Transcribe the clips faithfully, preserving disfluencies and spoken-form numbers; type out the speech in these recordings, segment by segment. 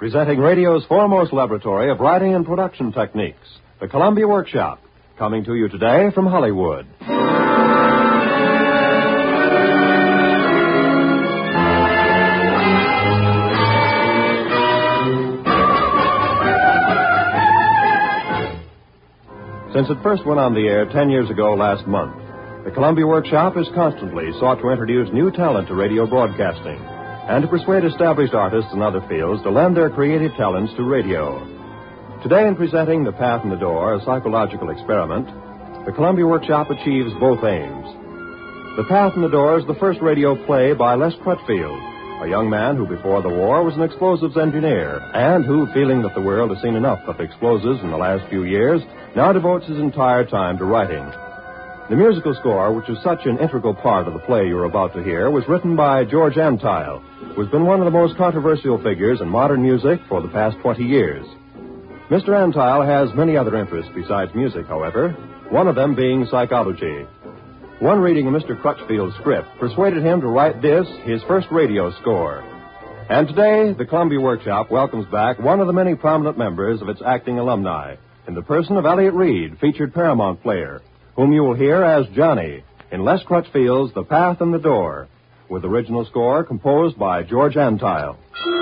presenting radio's foremost laboratory of writing and production techniques, the Columbia Workshop, coming to you today from Hollywood. Since it first went on the air ten years ago last month, the Columbia Workshop has constantly sought to introduce new talent to radio broadcasting and to persuade established artists in other fields to lend their creative talents to radio. Today, in presenting The Path and the Door, a psychological experiment, the Columbia Workshop achieves both aims. The Path and the Door is the first radio play by Les Crutchfield, a young man who before the war was an explosives engineer and who, feeling that the world has seen enough of explosives in the last few years, now devotes his entire time to writing. The musical score, which is such an integral part of the play you're about to hear, was written by George Antheil, who has been one of the most controversial figures in modern music for the past twenty years. Mister Antheil has many other interests besides music, however, one of them being psychology. One reading of Mister Crutchfield's script persuaded him to write this, his first radio score. And today, the Columbia Workshop welcomes back one of the many prominent members of its acting alumni, in the person of Elliott Reid, featured Paramount player, whom you will hear as Johnny in Les Crutchfield's The Path and the Door, with original score composed by George Antheil.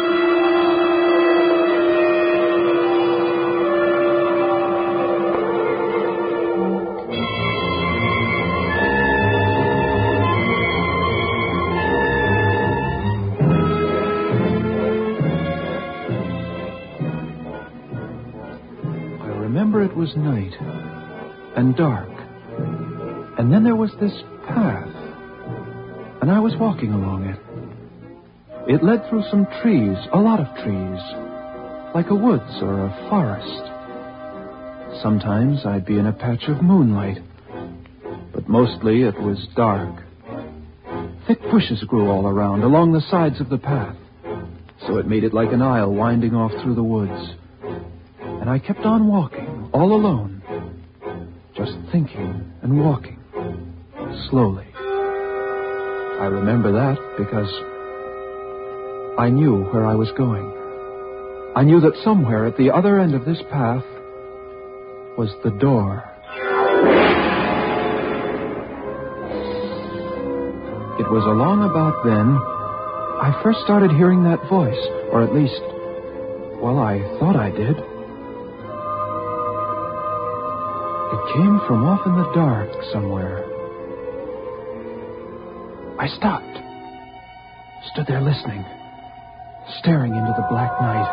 I remember it was night and dark. And then there was this path, and I was walking along it. It led through some trees, a lot of trees, like a woods or a forest. Sometimes I'd be in a patch of moonlight, but mostly it was dark. Thick bushes grew all around, along the sides of the path, so it made it like an aisle winding off through the woods. And I kept on walking, all alone, just thinking and walking. Slowly. I remember that because I knew where I was going. I knew that somewhere at the other end of this path was the door. It was along about then I first started hearing that voice, or at least, well, I thought I did. It came from off in the dark somewhere. I stopped, stood there listening, staring into the black night.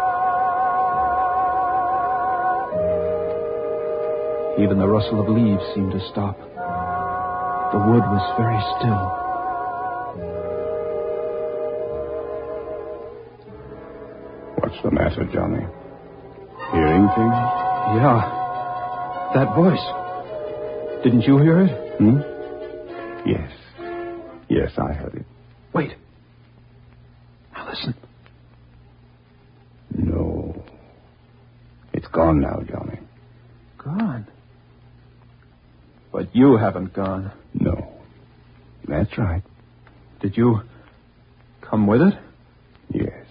Even the rustle of leaves seemed to stop. The wood was very still. What's the matter, Johnny? Hearing things? Yeah, that voice. Didn't you hear it? Hmm? Yes. Yes, I heard it. Wait. Now listen. No. It's gone now, Johnny. Gone? But you haven't gone. No. That's right. Did you come with it? Yes.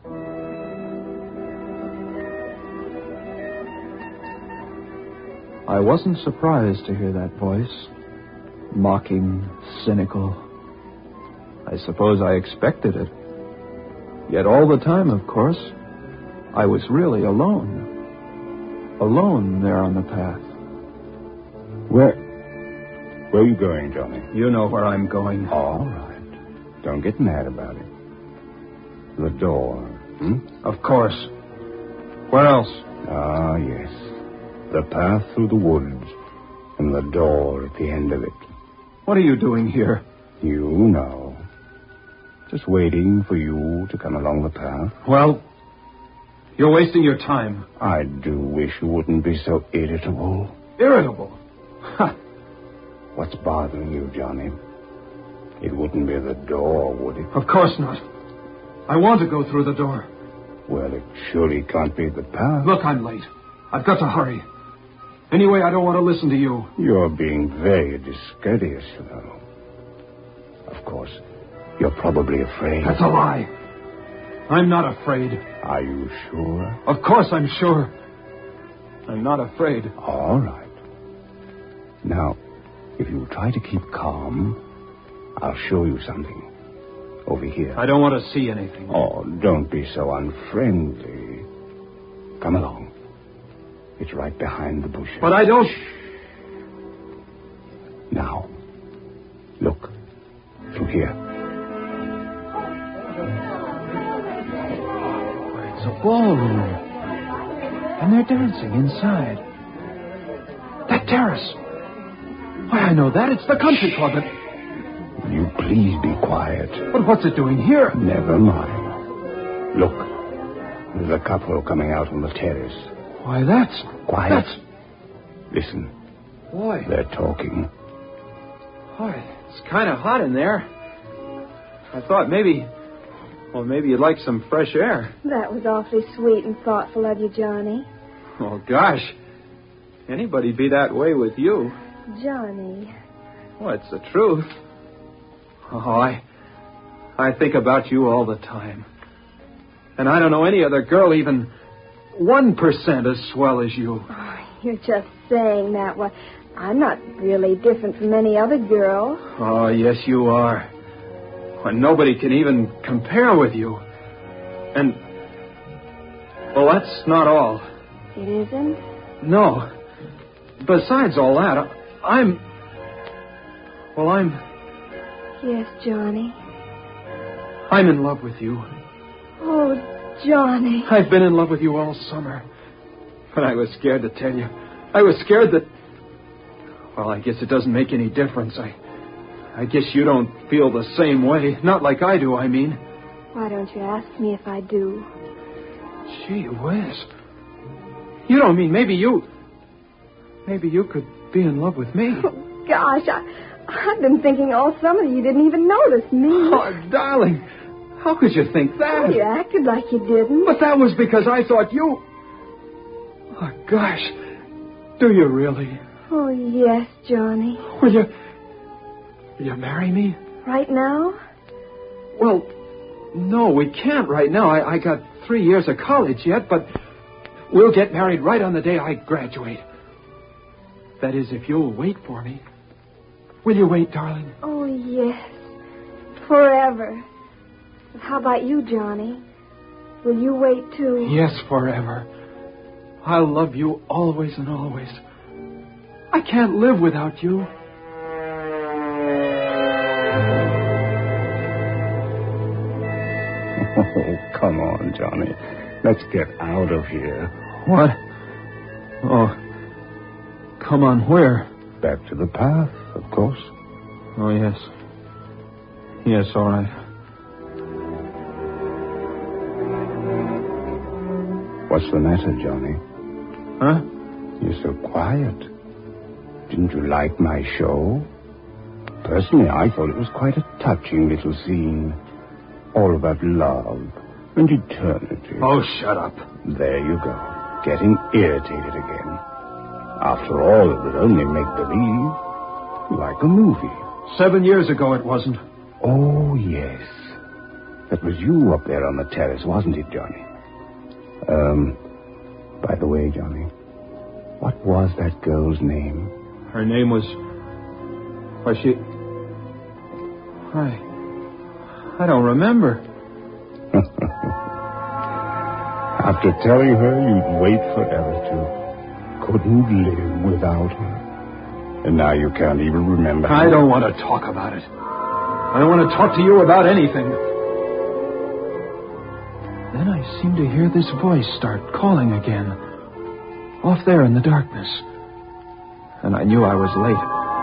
I wasn't surprised to hear that voice. Mocking, cynical. I suppose I expected it. Yet all the time, of course, I was really alone. Alone there on the path. Where... Where are you going, Johnny? You know where I'm going. All right. Don't get mad about it. The door, hmm? Of course. Where else? Ah, yes. The path through the woods and the door at the end of it. What are you doing here? You know. Just waiting for you to come along the path. Well, you're wasting your time. I do wish you wouldn't be so irritable. Irritable? Ha! What's bothering you, Johnny? It wouldn't be the door, would it? Of course not. I want to go through the door. Well, it surely can't be the path. Look, I'm late. I've got to hurry. Anyway, I don't want to listen to you. You're being very discourteous, you know. Of course, you're probably afraid. That's a lie. I'm not afraid. Are you sure? Of course I'm sure. I'm not afraid. All right. Now, if you try to keep calm, I'll show you something. Over here. I don't want to see anything. Oh, don't be so unfriendly. Come along. It's right behind the bushes. But I don't... Now, look. Through here. It's a ballroom. And they're dancing inside. That terrace. Why, I know that. It's the country club. It... You please be quiet. But what's it doing here? Never mind. Look. There's a couple coming out on the terrace. Why, that's... Quiet. That's... Listen. Boy. They're talking. Why, it's kind of hot in there. I thought maybe... Well, maybe you'd like some fresh air. That was awfully sweet and thoughtful of you, Johnny. Oh, gosh. Anybody'd be that way with you. Johnny. Well, it's the truth. Oh, I... I think about you all the time. And I don't know any other girl even one percent as swell as you. Oh, you're just saying that. Well, I'm not really different from any other girl. Oh, yes, you are. When nobody can even compare with you. And... Well, that's not all. It isn't? No. Besides all that, I'm... Well, I'm... Yes, Johnny. I'm in love with you. Oh, Johnny. I've been in love with you all summer. But I was scared to tell you. I was scared that... Well, I guess it doesn't make any difference. I... I guess you don't feel the same way. Not like I do, I mean. Why don't you ask me if I do? Gee whiz. You don't mean maybe you... Maybe you could be in love with me. Oh, gosh, I, I've been thinking all summer you didn't even notice me. Oh, darling. How could you think that? Oh, you acted like you didn't. But that was because I thought you... Oh, gosh. Do you really? Oh, yes, Johnny. Will you... Will you marry me? Right now? Well, no, we can't right now. I, I got three years of college yet, but we'll get married right on the day I graduate. That is, if you'll wait for me. Will you wait, darling? Oh, yes. Forever. But how about you, Johnny? Will you wait, too? Yes, forever. I'll love you always and always. I can't live without you. Oh, come on, Johnny. Let's get out of here. What? Oh, come on, where? Back to the path, of course. Oh, yes. Yes, all right. What's the matter, Johnny? Huh? You're so quiet. Didn't you like my show? Personally, I thought it was quite a touching little scene. All about love and eternity. Oh, shut up. There you go. Getting irritated again. After all, it was only make-believe. Like a movie. Seven years ago it wasn't. Oh, yes. That was you up there on the terrace, wasn't it, Johnny? Um, by the way, Johnny, what was that girl's name? Her name was... Was she... I... I don't remember. After telling her you'd wait forever to, couldn't live without her. And now you can't even remember. I don't want to talk about it. I don't want to talk to you about anything. Then I seemed to hear this voice start calling again. Off there in the darkness. And I knew I was late.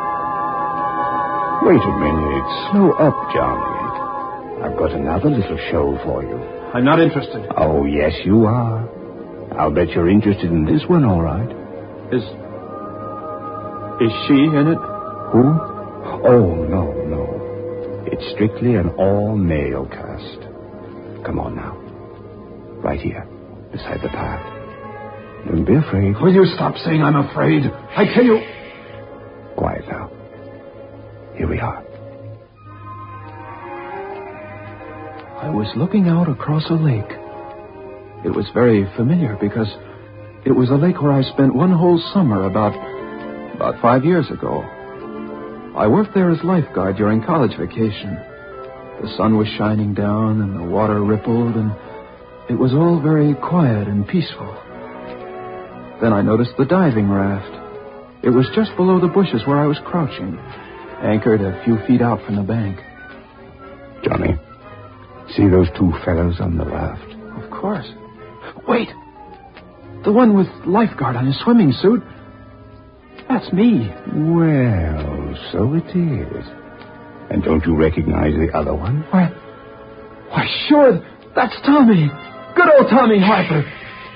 Wait a minute. Slow up, Johnny. I've got another little show for you. I'm not interested. Oh, yes, you are. I'll bet you're interested in this one, all right. Is... Is she in it? Who? Oh, no, no. It's strictly an all-male cast. Come on now. Right here, beside the path. Don't be afraid. Will you stop saying I'm afraid? I tell you... Quiet now. Here we are. I was was looking out across a lake. It was very familiar because it was a lake where I spent one whole summer about, about five years ago. I worked there as lifeguard during college vacation. The sun was shining down and the water rippled, and it was all very quiet and peaceful. Then I noticed the diving raft. It was just below the bushes where I was crouching, anchored a few feet out from the bank. Johnny, see those two fellows on the raft? Of course. Wait! The one with lifeguard on his swimming suit. That's me. Well, so it is. And don't you recognize the other one? Why, why, sure, that's Tommy. Good old Tommy Harper.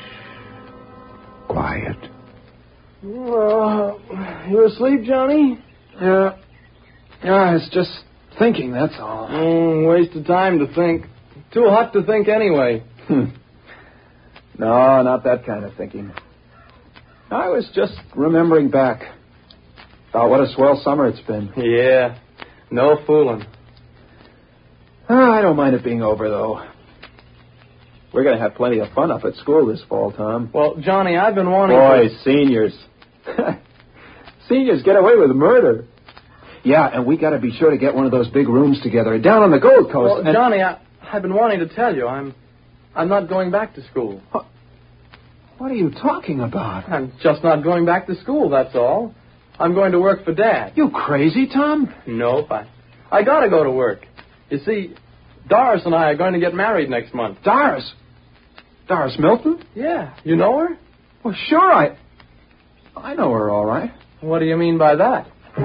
Quiet. Uh, you asleep, Johnny? Yeah. Yeah, I was just thinking, that's all. Mm, waste of time to think. Too hot to think anyway. No, not that kind of thinking. I was just remembering back. Thought what a swell summer it's been. Yeah, no fooling. Ah, I don't mind it being over, though. We're going to have plenty of fun up at school this fall, Tom. Well, Johnny, I've been wanting Boys, to... seniors. Seniors get away with murder. Yeah, and we got to be sure to get one of those big rooms together down on the Gold Coast. Well, and... Johnny, I, I've been wanting to tell you, I'm, I'm not going back to school. What? What are you talking about? I'm just not going back to school, that's all. I'm going to work for Dad. You crazy, Tom? Nope, I, I got to go to work. You see, Doris and I are going to get married next month. Doris? Doris Milton? Yeah, you know her? Well, sure, I... I know her, all right. What do you mean by that?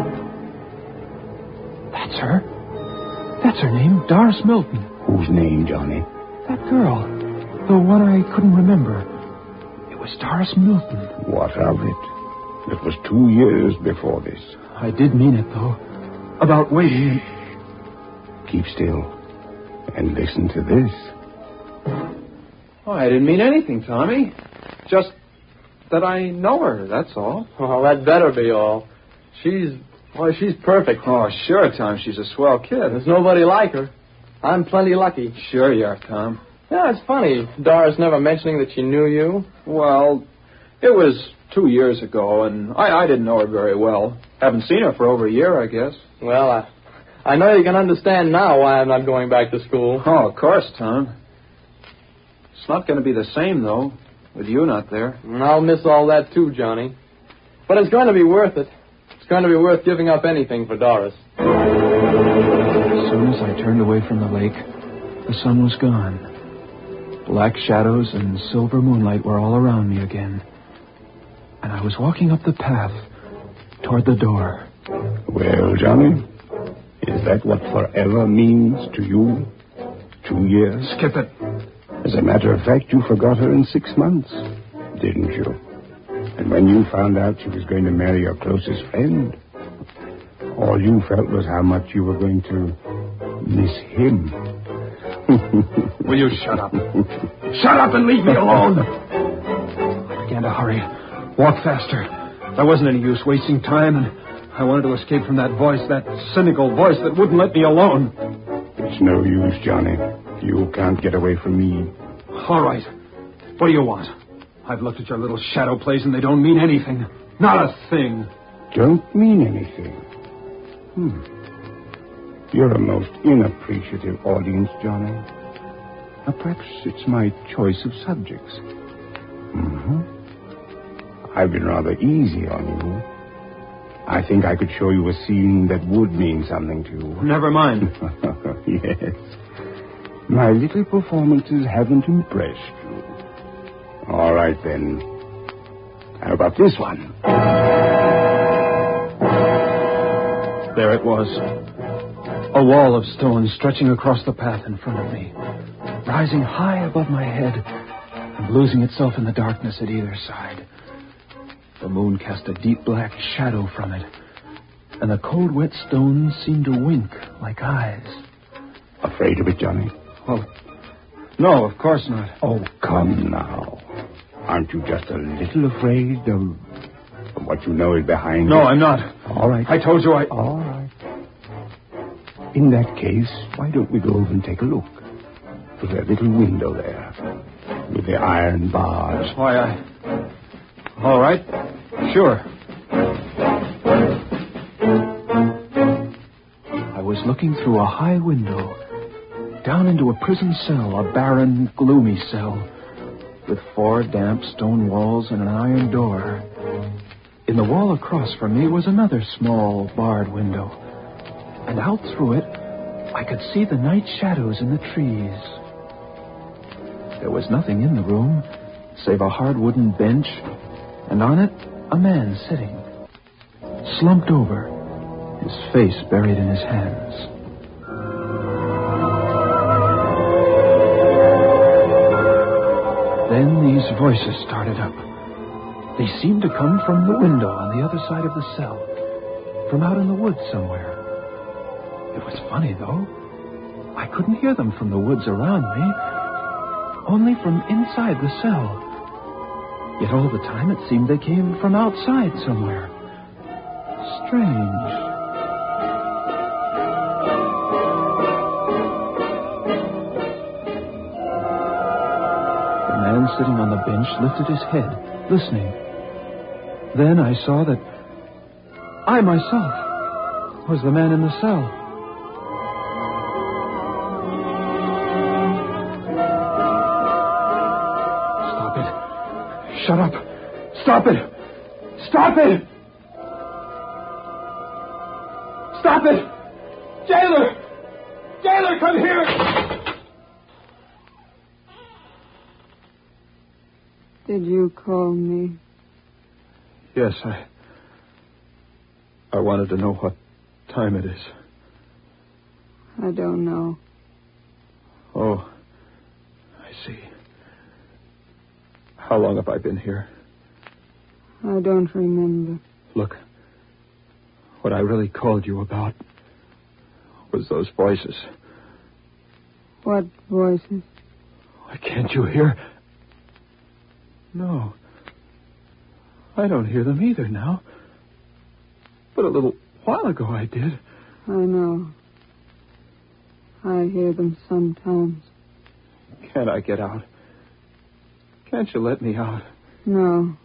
That's her. That's her name, Doris Milton. Whose name, Johnny? That girl. The one I couldn't remember. It was Doris Milton. What of it? It was two years before this. I did mean it, though. About waiting. Keep still and listen to this. Oh, I didn't mean anything, Tommy. Just that I know her, that's all. Well, that better be all. She's, well, she's perfect. Oh, sure, Tom. She's a swell kid. There's nobody like her. I'm plenty lucky. Sure you are, Tom. Yeah, it's funny. Doris never mentioning that she knew you. Well, it was two years ago, and I, I didn't know her very well. Haven't seen her for over a year, I guess. Well, I, I know you can understand now why I'm not going back to school. Oh, of course, Tom. It's not going to be the same, though, with you not there. And I'll miss all that, too, Johnny. But it's going to be worth it. It's going to be worth giving up anything for Doris. As soon as I turned away from the lake, the sun was gone. Black shadows and silver moonlight were all around me again. And I was walking up the path toward the door. Well, Johnny, is that what forever means to you? Two years? Skip it. As a matter of fact, you forgot her in six months, didn't you? And when you found out she was going to marry your closest friend, all you felt was how much you were going to miss him. Will you shut up? Shut up and leave me alone! I began to hurry, walk faster. There wasn't any use wasting time, and I wanted to escape from that voice, that cynical voice that wouldn't let me alone. It's no use, Johnny. You can't get away from me. All right. What do you want? I've looked at your little shadow plays, and they don't mean anything. Not a thing. Don't mean anything? Hmm. You're a most inappreciative audience, Johnny. Now, perhaps it's my choice of subjects. Mm-hmm. I've been rather easy on you. I think I could show you a scene that would mean something to you. Never mind. Yes. My little performances haven't impressed you. All right, then. How about this one? There it was. A wall of stone stretching across the path in front of me, rising high above my head and losing itself in the darkness at either side. The moon cast a deep black shadow from it, and the cold, wet stones seemed to wink like eyes. Afraid of it, Johnny? Well, no, of course not. Oh, come now. Aren't you just a little afraid of, of what you know is behind No, it? I'm not. All right. I told you I... All right. In that case, why don't we go over and take a look? to the little window there, with the iron bars. Why, I... All right. Sure. I was looking through a high window, down into a prison cell, a barren, gloomy cell, with four damp stone walls and an iron door. In the wall across from me was another small, barred window, and out through it, I could see the night shadows in the trees. There was nothing in the room, save a hard wooden bench, and on it, a man sitting, slumped over, his face buried in his hands. Then these voices started up. They seemed to come from the window on the other side of the cell, from out in the woods somewhere. It was funny, though. I couldn't hear them from the woods around me, only from inside the cell. Yet all the time it seemed they came from outside somewhere. Strange. The man sitting on the bench lifted his head, listening. Then I saw that I myself was the man in the cell. Stop it. Shut up. Stop it. Stop it. Stop it. Jailer. Jailer, come here. Did you call me? Yes, I... I wanted to know what time it is. I don't know. Oh, I see. How long have I been here? I don't remember. Look, what I really called you about was those voices. What voices? Why, can't you hear? No. I don't hear them either now. But a little while ago I did. I know. I hear them sometimes. Can't I get out? Can't you let me out? No.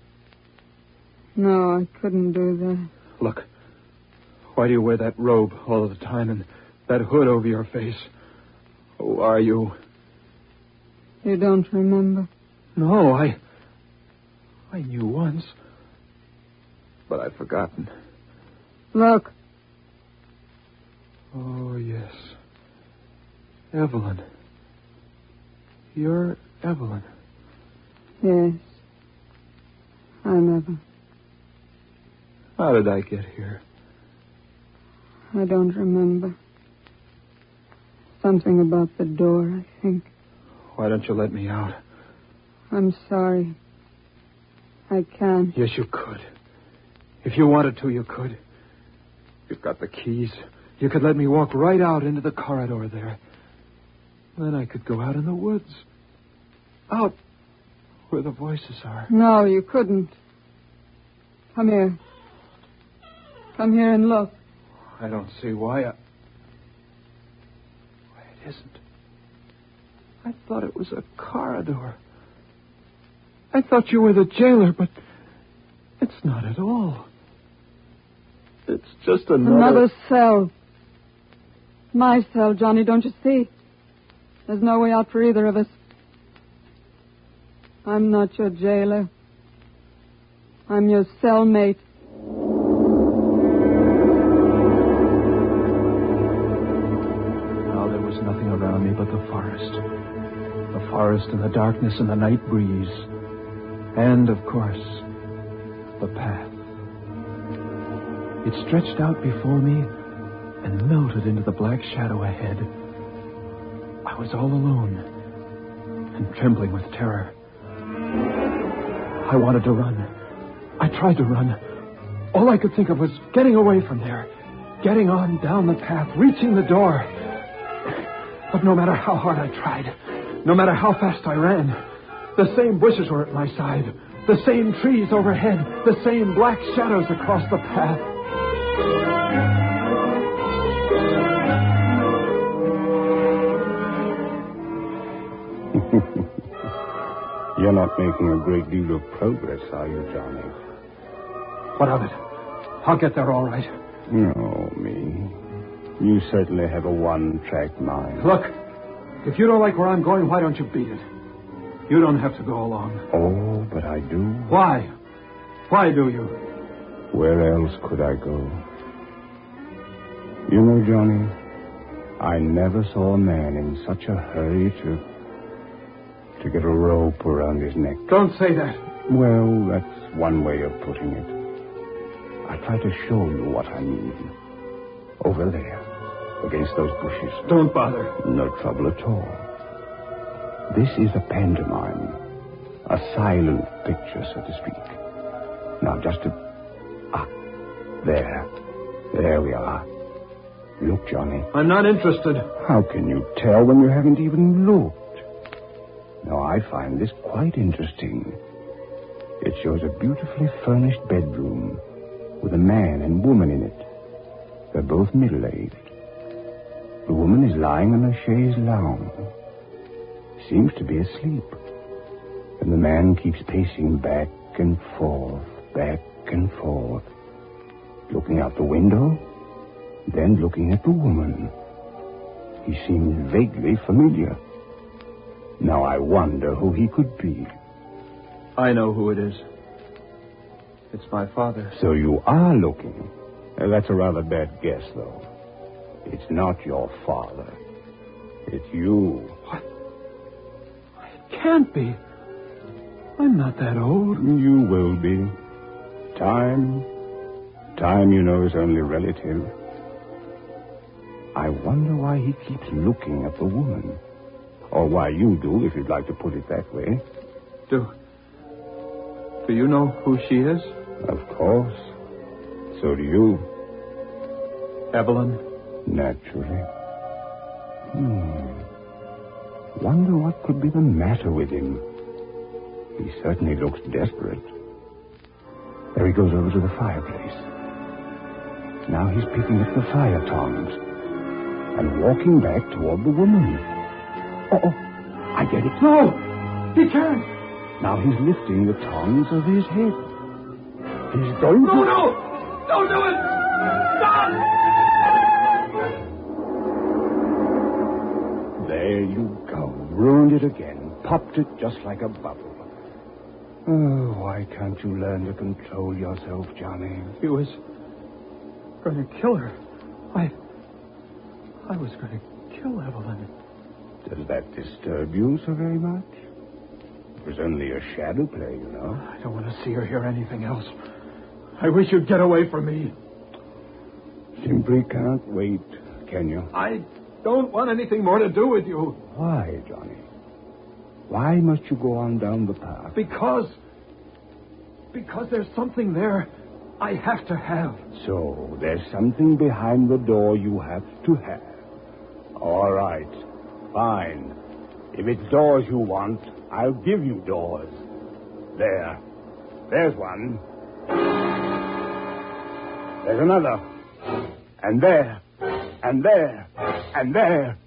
No, I couldn't do that. Look, why do you wear that robe all the time and that hood over your face? Who are you? You don't remember? No, I... I knew once. But I've forgotten. Look. Oh, yes. Evelyn. You're Evelyn. Yes. I'm Evelyn. How did I get here? I don't remember. Something about the door, I think. Why don't you let me out? I'm sorry. I can't. Yes, you could. If you wanted to, you could. You've got the keys. You could let me walk right out into the corridor there. Then I could go out in the woods. Out where the voices are. No, you couldn't. Come here. Come here and look. I don't see why I... Why, it isn't. I thought it was a corridor. I thought you were the jailer, but it's not at all. It's just another... Another cell. My cell, Johnny, don't you see? There's no way out for either of us. I'm not your jailer. I'm your cellmate. Now there was nothing around me but the forest. The forest and the darkness and the night breeze. And, of course, the path. It stretched out before me and melted into the black shadow ahead. I was all alone and trembling with terror. I wanted to run. I tried to run. All I could think of was getting away from there, getting on down the path, reaching the door. But no matter how hard I tried, no matter how fast I ran, the same bushes were at my side, the same trees overhead, the same black shadows across the path. You're not making a great deal of progress, are you, Johnny? What of it? I'll get there all right. No, me. You certainly have a one-track mind. Look, if you don't like where I'm going, why don't you beat it? You don't have to go along. Oh, but I do. Why? Why do you? Where else could I go? You know, Johnny, I never saw a man in such a hurry to... to get a rope around his neck. Don't say that. Well, that's one way of putting it. I try to show you what I mean. Over there, against those bushes. Don't bother. No trouble at all. This is a pantomime. A silent picture, so to speak. Now, just to... Ah, there. There we are. Look, Johnny. I'm not interested. How can you tell when you haven't even looked? Now, I find this quite interesting. It shows a beautifully furnished bedroom with a man and woman in it. They're both middle-aged. The woman is lying on a chaise lounge. Seems to be asleep. And the man keeps pacing back and forth, back and forth. Looking out the window, then looking at the woman. He seems vaguely familiar. Now I wonder who he could be. I know who it is. It's my father. So you are looking. Uh, that's a rather bad guess, though. It's not your father. It's you. What? It can't be. I'm not that old. You will be. Time. Time, you know, is only relative. I wonder why he keeps looking at the woman. Or why you do, if you'd like to put it that way. Do... Do you know who she is? Of course. So do you. Evelyn? Naturally. Hmm. Wonder what could be the matter with him. He certainly looks desperate. There he goes over to the fireplace. Now he's picking up the fire tongs and walking back toward the woman. Oh, I get it. No! He can't! Now he's lifting the tongs over his head. He's going no, to... No, no! Don't do it! Stop! There you go. Ruined it again. Popped it just like a bubble. Oh, why can't you learn to control yourself, Johnny? He was going to kill her. I... I was going to kill Evelyn. Does that disturb you so very much? It was only a shadow play, you know. I don't want to see or hear anything else. I wish you'd get away from me. Simply can't wait, can you? I don't want anything more to do with you. Why, Johnny? Why must you go on down the path? Because... Because there's something there I have to have. So, there's something behind the door you have to have. All right. Fine. If it's doors you want, I'll give you doors. There. There's one. There's another. And there. And there. And there.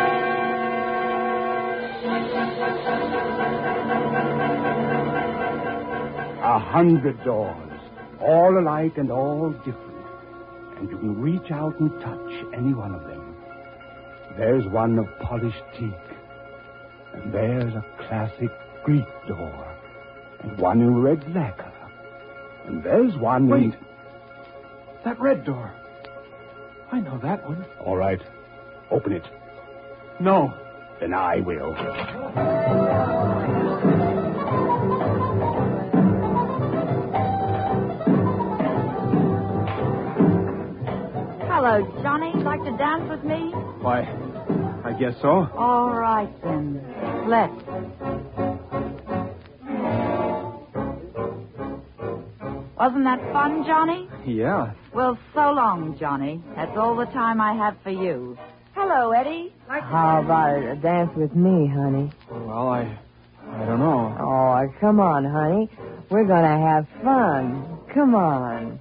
A hundred doors. All alike and all different. And you can reach out and touch any one of them. There's one of polished teak. And there's a classic Greek door. And one in red lacquer. And there's one Wait. in... That red door. I know that one. All right. Open it. No. Then I will. Hello, Johnny. Like to dance with me? Why, I guess so. All right, then. Let's. Wasn't that fun, Johnny? Yeah. Well, so long, Johnny. That's all the time I have for you. Hello, Eddie. Like to How dance? about a dance with me, honey? Well, I... I don't know. Oh, come on, honey. We're going to have fun. Come on.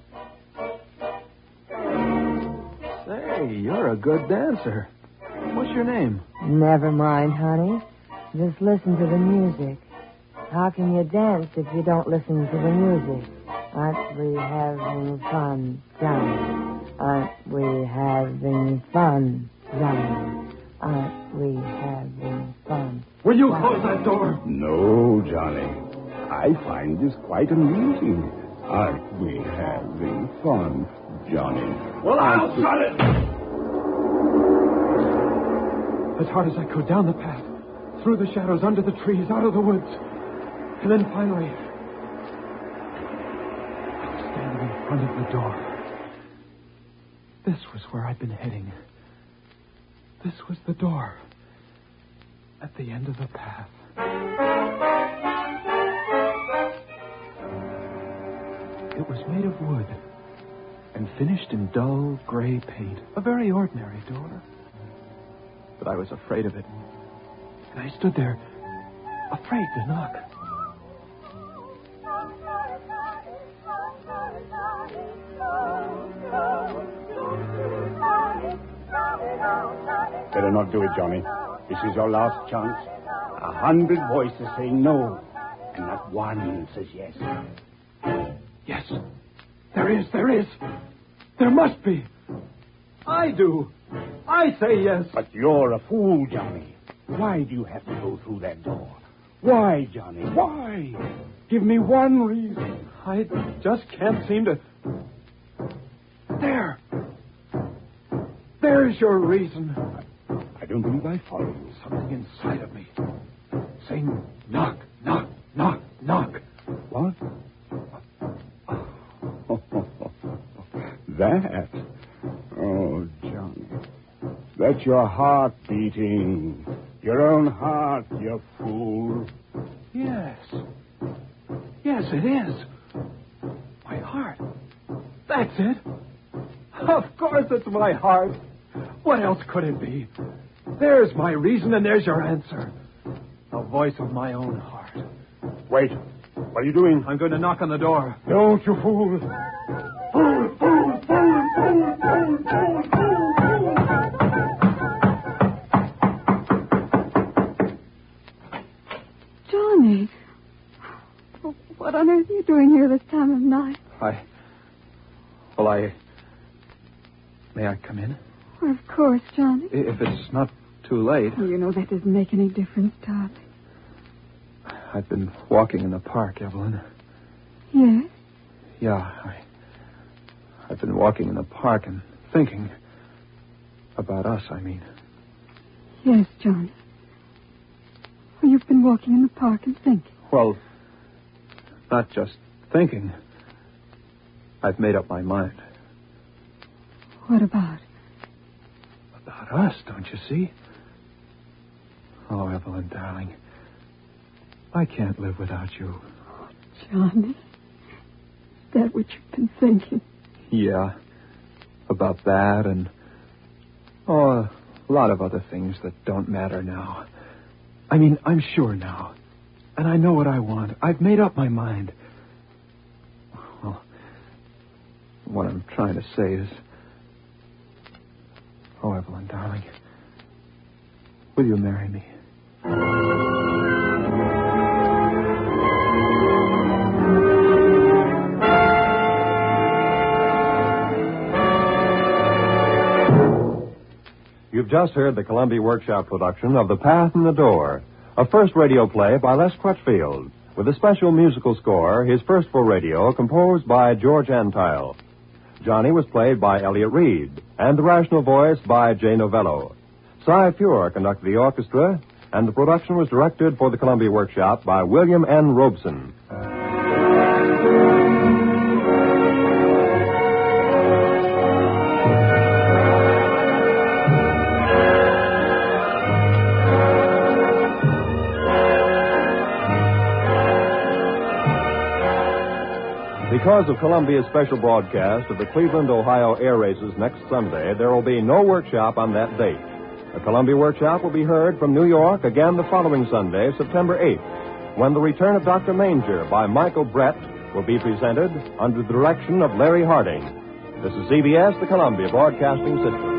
Say, you're a good dancer. What's your name? Never mind, honey. Just listen to the music. How can you dance if you don't listen to the music? Aren't we having fun, Johnny? Aren't we having fun, Johnny? Aren't we having fun? Will you close that door? No, Johnny. I find this quite amusing. Aren't we having fun, Johnny? Well, I'll shut it! As hard as I could, down the path, through the shadows, under the trees, out of the woods. And then finally, I was standing in front of the door. This was where I'd been heading. This was the door at the end of the path. It was made of wood and finished in dull gray paint. A very ordinary door. But I was afraid of it. And I stood there, afraid to knock. Better not do it, Johnny. This is your last chance. A hundred voices say no, and not one says yes. Yes. There is, there is. There must be. I do. I say yes. But you're a fool, Johnny. Why do you have to go through that door? Why, Johnny? Why? Give me one reason. I just can't seem to... There. There's your reason. I don't believe I follow you. Something inside of me. Saying knock, knock, knock, knock. What? That? Oh, Johnny. That's your heart beating. Your own heart, you fool. Yes. Yes, it is. My heart. That's it. Of course it's my heart. What else could it be? There's my reason and there's your answer. The voice of my own heart. Wait. What are you doing? I'm going to knock on the door. Don't, you fool. Fool, fool, fool, fool, fool, fool, fool. Johnny. What on earth are you doing here this time of night? I... Well, I... May I come in? Well, of course, Johnny. If it's not too late. Well, you know that doesn't make any difference, darling. I've been walking in the park, Evelyn. Yes? Yeah, I... I've been walking in the park and thinking. About us, I mean. Yes, Johnny. Well, you've been walking in the park and thinking. Well, not just thinking. I've made up my mind. What about? About us, don't you see? Oh, Evelyn, darling. I can't live without you. Oh, Johnny. Is that what you've been thinking? Yeah. About that and... Oh, a lot of other things that don't matter now. I mean, I'm sure now. And I know what I want. I've made up my mind. Well, what I'm trying to say is... Oh, Evelyn, darling. Will you marry me? You've just heard the Columbia Workshop production of The Path and the Door, a first radio play by Les Crutchfield, with a special musical score, his first for radio, composed by George Antile. Johnny was played by Elliott Reed, and the rational voice by Jay Novello. Cy Pure conducted the orchestra, and the production was directed for the Columbia Workshop by William N. Robeson. Because of Columbia's special broadcast of the Cleveland, Ohio air races next Sunday, there will be no workshop on that date. The Columbia Workshop will be heard from New York again the following Sunday, September eighth, when the return of Doctor Manger by Michael Brett will be presented under the direction of Larry Harding. This is C B S, the Columbia Broadcasting System.